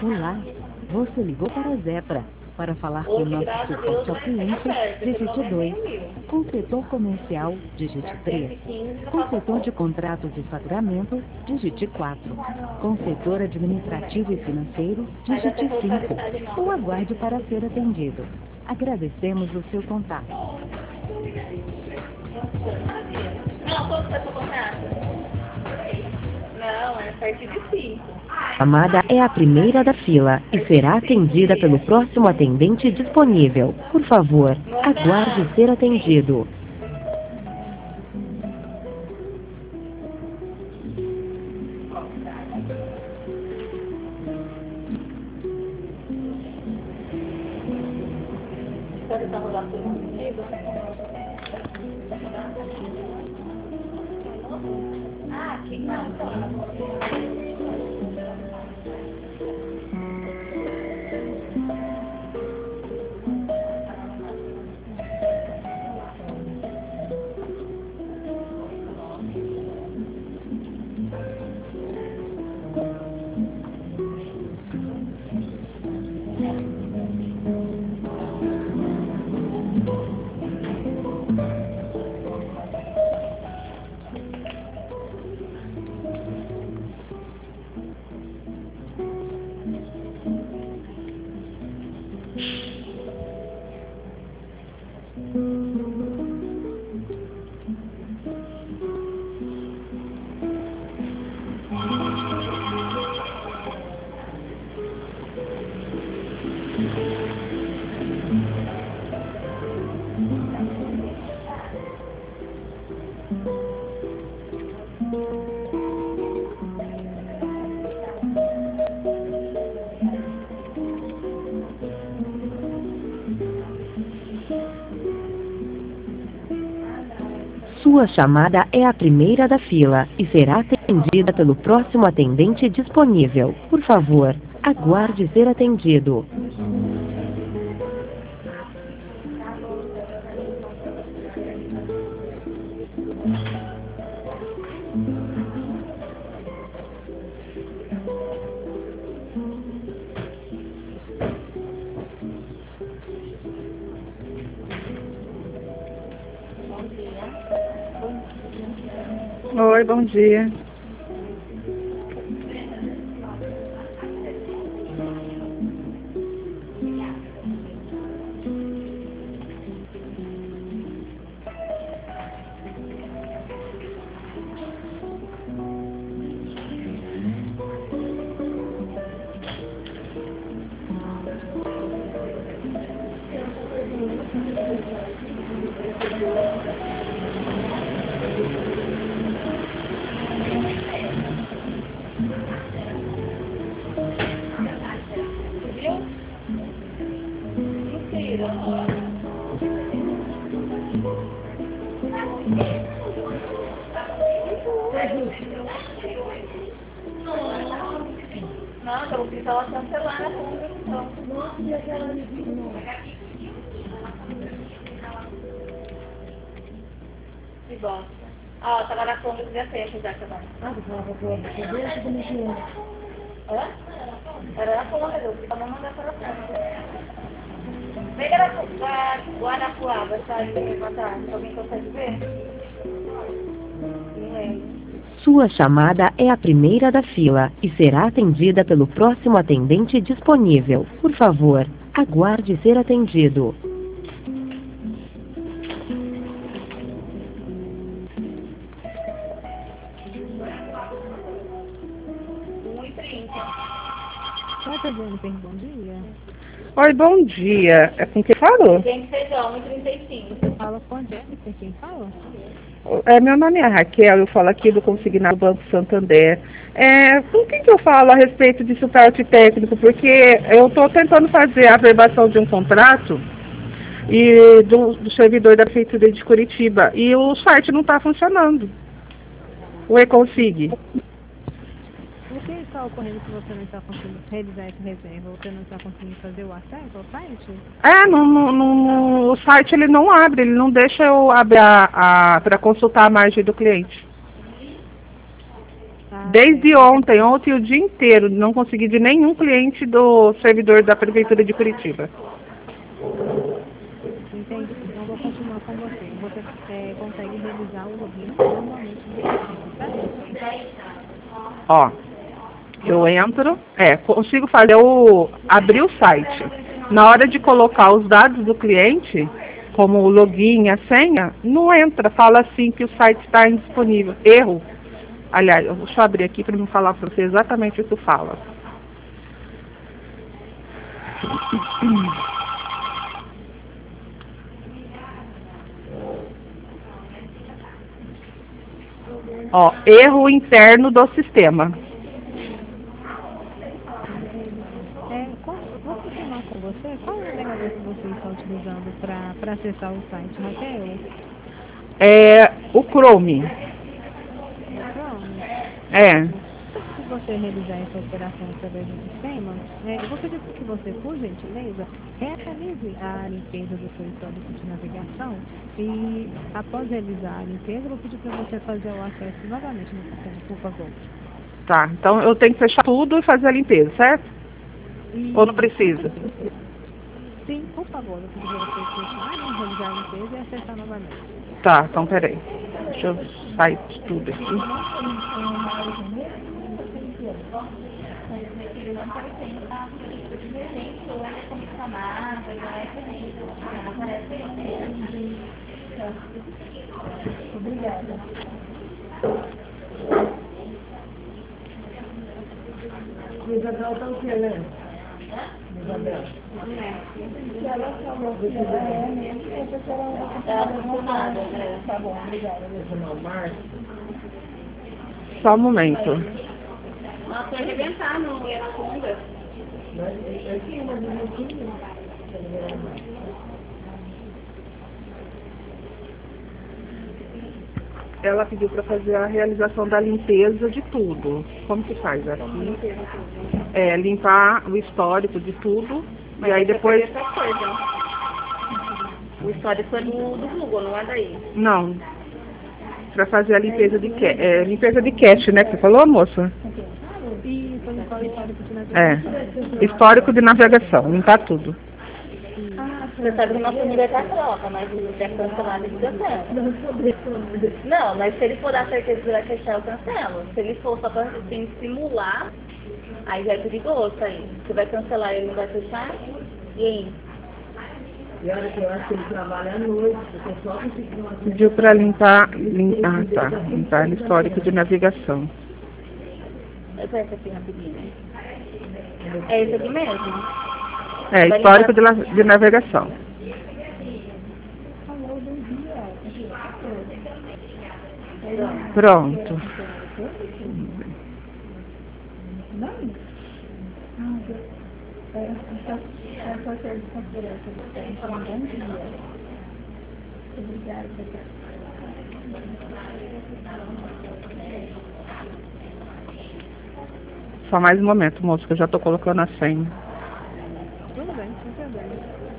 Olá, você ligou para a Zetra. Para falar com o nosso suporte ao cliente, digite 2. Com o setor comercial, digite 3. Com o setor de contratos e faturamento, digite 4. Com o setor administrativo e financeiro, digite 5. Ou aguarde para ser atendido. Agradecemos o seu contato. Não, quanto foi seu contrato? Não, é perto de 5. A chamada é a primeira da fila e será atendida pelo próximo atendente disponível. Por favor, aguarde ser atendido. Você tá rodando por comigo? Ah, aqui não. Sua chamada é a primeira da fila e será atendida pelo próximo atendente disponível. Por favor, aguarde ser atendido. Oi, bom dia. Não, então o pessoal cancelar a conversão. Nossa, e aquela que bosta. Ó, tava na conta que já sei já também. Ah, você tava com a cabeça, como é que é? Hã? Era na conta, eu fui também mandar para a conta. Vem da Guarapuava, sabe? Alguém consegue ver? Não lembro. Sua chamada é a primeira da fila e será atendida pelo próximo atendente disponível. Por favor, aguarde ser atendido. Bom dia. Oi, bom dia. É com quem falou? Gente, feijão, 1,35. Fala com a Jennifer, quem fala? Meu nome é Raquel, eu falo aqui do Consignado Banco Santander. Com quem que eu falo a respeito de suporte técnico? Porque eu estou tentando fazer a averbação de um contrato e do servidor da Prefeitura de Curitiba e o site não está funcionando. O e-consig. O que está ocorrendo que você não está conseguindo realizar essa reserva? Você não está conseguindo fazer o acesso ao site? O site ele não abre, ele não deixa eu abrir para consultar a margem do cliente. Ah, Desde ontem o dia inteiro, não consegui de nenhum cliente do servidor da Prefeitura de Curitiba. Entendi. Então vou continuar com você. Você consegue realizar o login normalmente no sistema, certo? Ó, eu entro, consigo abrir o site. Na hora de colocar os dados do cliente, como o login e a senha, não entra, fala assim que o site está indisponível. Erro. Aliás, deixa eu abrir aqui para me falar para você exatamente o que fala. Ó, erro interno do sistema. Vou continuar com você. Qual é o navegador que você está utilizando para acessar o site, Raquel? É o Chrome. Se você realizar essa operação através do sistema, eu vou pedir que você, por gentileza, realize a limpeza do seu histórico de navegação e, após realizar a limpeza, eu vou pedir para você fazer o acesso novamente no sistema, por favor. Tá, então eu tenho que fechar tudo e fazer a limpeza, certo? Ou não precisa? Sim, por favor, eu pedi para você fechar, realizar a limpeza e acessar novamente. Tá, então peraí. Deixa eu sair de tudo aqui. Obrigada. Isabel está o que, né? Isabel. Tá bom, obrigada. Só um momento. Nossa, vai arrebentar, não ia na funda. Ela pediu para fazer a realização da limpeza de tudo. Como que faz aqui? Limpar o histórico de tudo. Mas e aí depois... O histórico é do Google, não é daí? Não. Para fazer a limpeza de limpeza de cache, né? Que você falou, moça? Isso, limpar o histórico de navegação. Histórico de navegação. Limpar tudo. Você sabe que nossa família tá troca, mas se quiser cancelar, ele cancela. Não, mas se ele for dar certeza que vai fechar, eu cancelo. Se ele for só pra assim, simular, aí já é perigoso aí. Você vai cancelar e ele não vai fechar? E aí? E olha que eu acho que ele trabalha à noite, porque só conseguiu uma... Pediu para limpar o histórico de navegação. Essa aqui rapidinho. É esse aqui mesmo? Histórico de navegação. Pronto. Só mais um momento, moço, que eu já estou colocando a senha. Tudo bem, sem problema.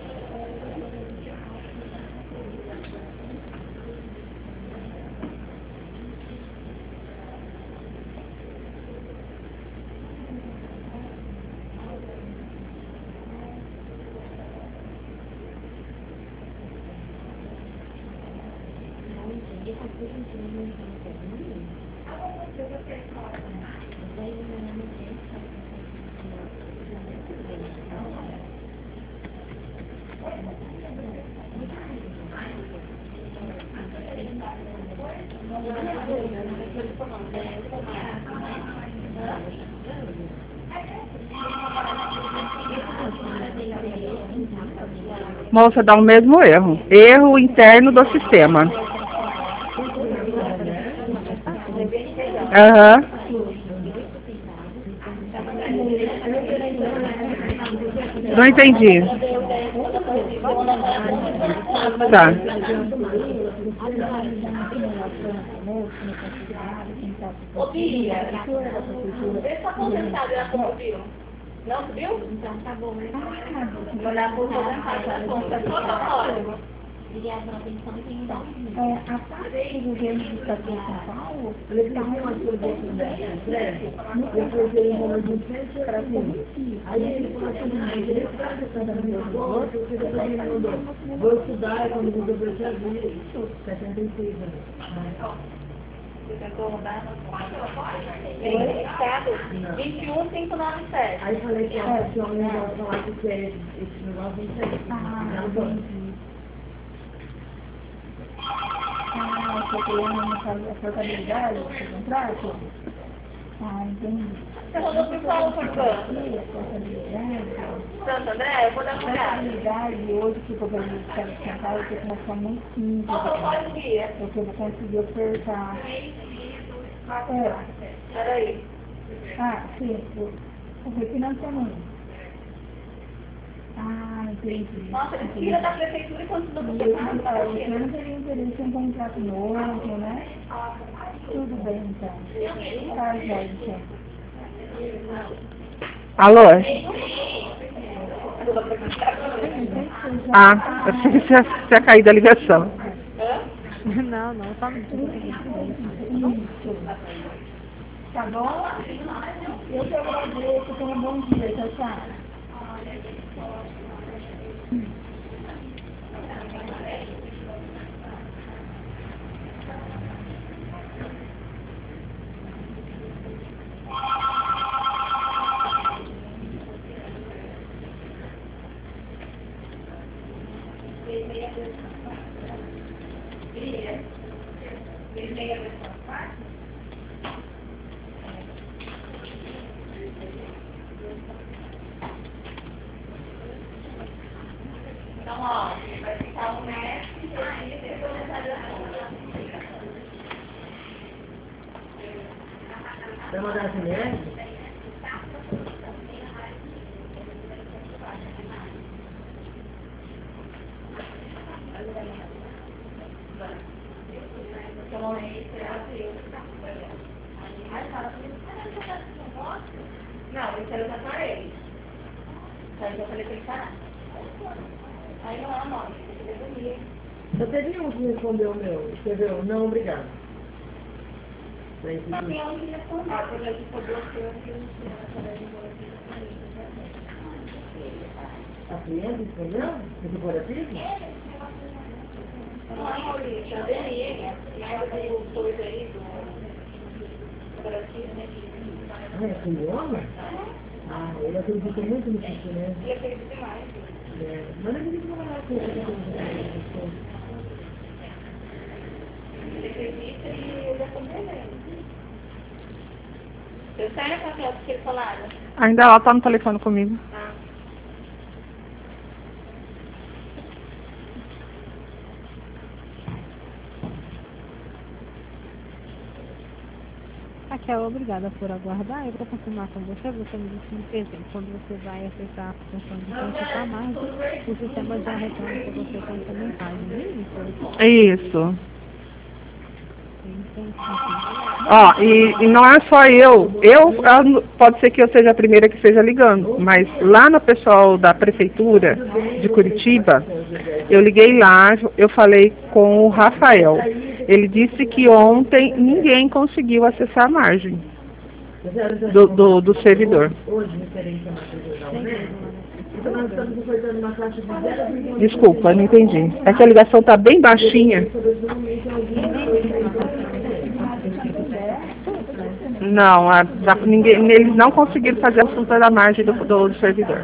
Moça, dá o mesmo erro. Erro interno do sistema. Não entendi. Tá. Ô, Bia, vê se tá consertado a subiu. Não subiu? Então tá bom, né? Mandar por aposentar, tá bom, tá só pra fora. A parte do governo do Estado de São Paulo, Eles tinham uma coisa de crédito, depois ele morreu de centro para mim. Aí ele falou assim, ele está tentando meu corpo, porque depois ele mandou, vou estudar, quando mudou para o Brasil, 76 anos. você tentou mudar? Em estado, 21597. Aí falei que a pessoa não vai falar que é esse negócio, não sei. Você queria a portabilidade do contrato? Entendi. Você falou por qual portão? Santo André, eu vou dar uma olhada. Portabilidade hoje que o governo do Estado de São Paulo tem uma forma muito simples. Porque eu vou conseguir ofertar. Peraí. Sim, o refinanciamento. Entendi. Nossa, ele tira da prefeitura e continua do Você não teria interesse em contrato novo, né? Tudo bem, então. Gente. Alô? Eu achei que tinha caído a ligação. Não, só não Tá bom? Eu te agradeço. Tenha um bom dia. Tchau, tchau. Então, ó, vai ficar um mês e aí depois Vai mandar SMS? Não, isso eu já parei. Aí eu falei pra ele parar. Aí não é o nome, eu dormi. Eu teve um que respondeu o meu, escreveu, não, obrigado. Mas tem um que respondeu, porque ele respondeu que eu A cliente escreveu? Do cooperativo? não é Maurício, eu dei ele. E aí eu coisa aí do cooperativo, né? É aquele homem? Ele acredita muito no que, né? Ele acredita demais. Mas não acredita mais Ele acredita e eu já comprei. Eu saio com aquela que eles falaram. Ainda ela tá no telefone comigo. Raquel, obrigada por aguardar. Eu vou confirmar com você. Você me disse, por exemplo, quando você vai acessar a função de consultar a margem, o sistema já retorna para você com essa mensagem. Isso. Entendi. E não é só pode ser que eu seja a primeira que esteja ligando, mas lá no pessoal da prefeitura de Curitiba, eu liguei lá, eu falei com o Rafael. Ele disse que ontem ninguém conseguiu acessar a margem do servidor. Hoje, referente a matriz então nós estamos ofertando uma taxa de 0,1%. Desculpa, não entendi. É que a ligação está bem baixinha. Não, eles não conseguiram fazer a consulta da margem do servidor.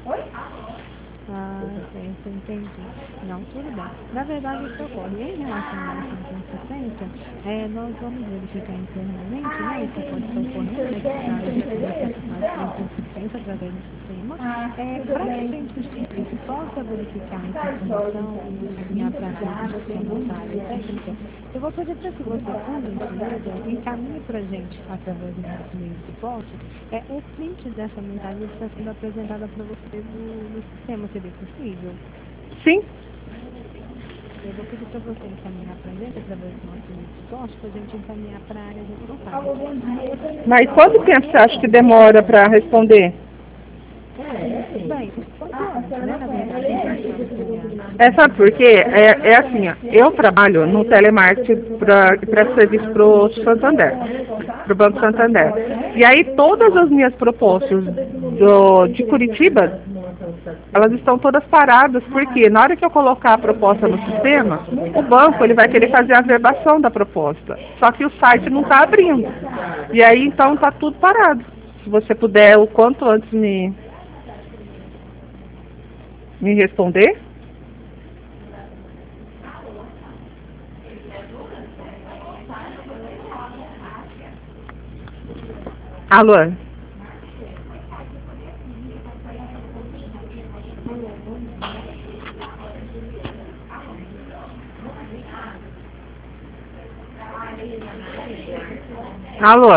Certo, entendi. Não, tudo bem. Na verdade, isso ocorre. Em relação à inconsistência, nós vamos verificar internamente, né, isso pode estar ocorrendo, a inconsistência através do sistema, para que a gente possa verificar essa informação e encaminhar para a gente técnica. Eu vou pedir para que você, por gentileza, encaminhe para a gente, através do nosso meio de suporte, o print dessa mensagem que está sendo apresentada para você no sistema, seria possível? Sim. Eu vou pedir para você encaminhar para a gente, através do nosso meio de suporte, para a gente encaminhar para a área responsável. Mas quanto tempo você acha que demora para responder? Bem, quanto antes, né, na verdade, Sabe por quê? É assim, ó, eu trabalho no telemarketing para serviço para o Santander, para o Banco Santander. E aí todas as minhas propostas de Curitiba, elas estão todas paradas, porque na hora que eu colocar a proposta no sistema, o banco ele vai querer fazer a verbação da proposta. Só que o site não está abrindo. E aí então está tudo parado. Se você puder o quanto antes me responder. Alô? Alô?